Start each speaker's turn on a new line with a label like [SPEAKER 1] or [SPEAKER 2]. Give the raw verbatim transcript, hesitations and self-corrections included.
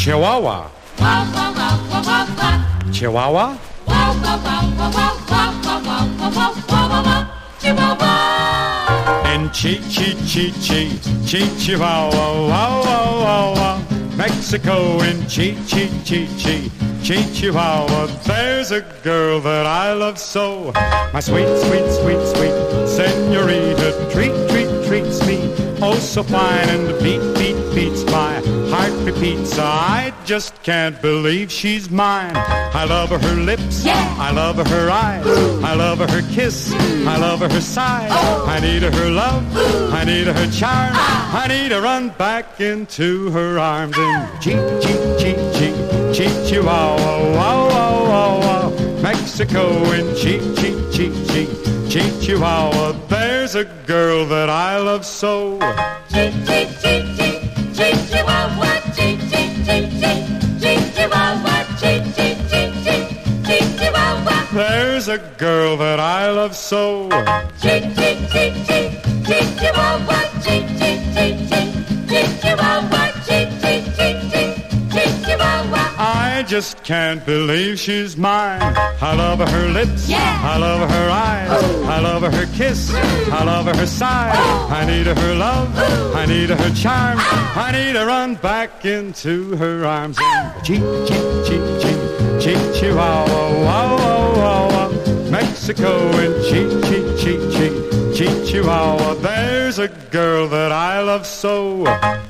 [SPEAKER 1] Chihuahua.
[SPEAKER 2] Wow, wow, wow, wow, wow, wow.
[SPEAKER 1] Chihuahua.
[SPEAKER 2] Wow, wow, wow, wow, wow, wow, wow, wow, wow, wow, wow, wow. Chihuahua.
[SPEAKER 1] In Chi Chi Chi Chi Chi Chihuahua, wow wow wow wow. Mexico in Chi Chi Chi Chi Chi Chihuahua. There's a girl that I love so. My sweet sweet sweet sweet senorita treat treat treats me oh so fine, and the beat beat beats my heart repeats. I just can't believe she's mine. I love her lips,
[SPEAKER 2] yeah.
[SPEAKER 1] I love her eyes, I love her kiss, I love her sigh.
[SPEAKER 2] Oh.
[SPEAKER 1] I need her love,
[SPEAKER 2] Ooh.
[SPEAKER 1] I need her charm,
[SPEAKER 2] Ah.
[SPEAKER 1] I need to run back into her arms. And Chi Chi Chi Chi Chi Chihuahua, wow wow wow wow. Mexico in Chi Chi Chi Chi Chi Chihuahua. There's a girl that I love so.
[SPEAKER 2] Chi, chi, chi, chi, chi, chihuahua, chi, chi, chi, chi, chi, chihuahua, chi, chi, chi, chi, chi, chihuahua.
[SPEAKER 1] There's a girl that I love so.
[SPEAKER 2] Chi, chi, chi, chi, chi, chihuahua, chi, chi, chi, chi, chi, chihuahua, chi, chi, chi, chi, chi, chihuahua.
[SPEAKER 1] I just can't believe she's mine. I love her lips,
[SPEAKER 2] Yeah.
[SPEAKER 1] I love her eyes,
[SPEAKER 2] Ooh.
[SPEAKER 1] I love her kiss,
[SPEAKER 2] Mm.
[SPEAKER 1] I love her sigh.
[SPEAKER 2] Oh.
[SPEAKER 1] I need her love,
[SPEAKER 2] Ooh.
[SPEAKER 1] I need her charm,
[SPEAKER 2] Ah.
[SPEAKER 1] I need to run back into her arms. And Chi Chi Chi Chi Chi Chihuahua, wow wow wow wow. Mexico and Chi Chi Chi Chi Chi Chihuahua. There's a girl that I love so.